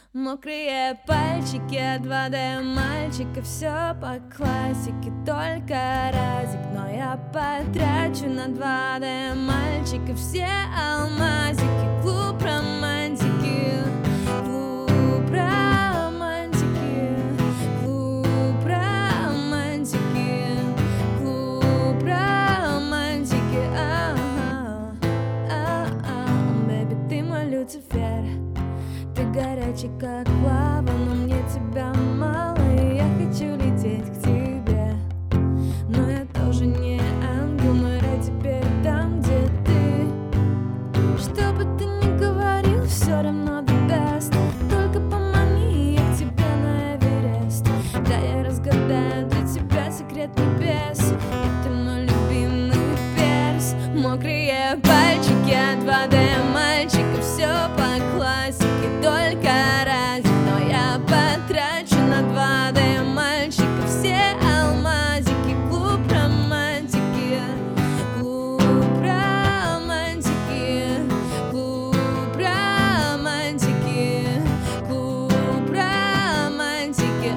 Мокрые пальчики от воды мальчика, все по классике, только разик. Но я потрачу на 2D мальчика все алмазики. Клуб романтики, клуб романтики, клуб романтики, клуб романтики. Бэби, ты мой Люцифер, ты горячий, как лава, но мне тебя мало, и я хочу лететь к тебе. Но я тоже не ангел, но я теперь там, где ты. Что бы ты ни говорил, все равно the best. Только помани, я к тебе на Эверест. Да, я разгадаю для тебя секрет небес, и ты мой любимый перс. Мокрые пальчики от воды мальчика, все по классике, только разик. Но я потрачу на 2D мальчика все алмазики. Клуб романтики, клуб романтики, клуб романтики, клуб романтики.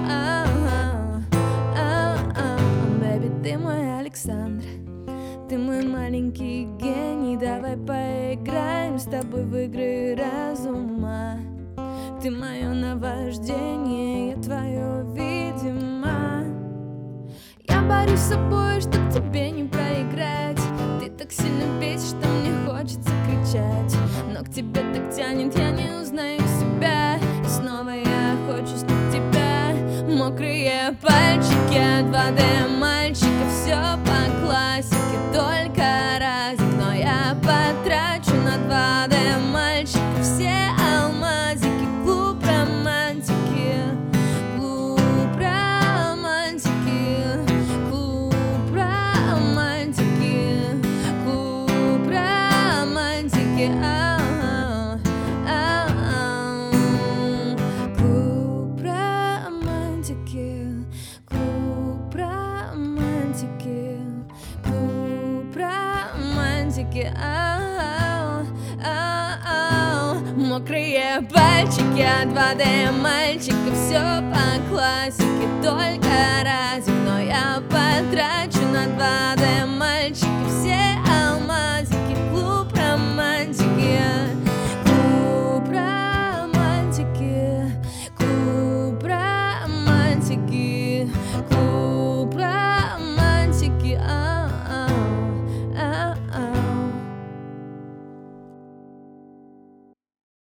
Бэби, ты мой Александр, ты мой маленький гений. Давай поиграем с тобой в игры разума. Ты мое наваждение, я твое видимо. Я борюсь с собой, чтоб тебе не проиграть. Ты так сильно бесишь, что мне хочется кричать. Но к тебе так тянет, я не узнаю себя. И снова я хочу снова тебя. Мокрые пальчики от воды мальчика, все по классике, только разик. Но я потрачу на 2D мальчика все алмазики. Клуб романтики, клуб романтики, клуб романтики, клуб романтики. Клуб романтики, клуб романтики, клуб романтики. Мокрые пальчики от воды мальчика, все по классике, только разик. Но я потрачу на 2D мальчика все алмазики.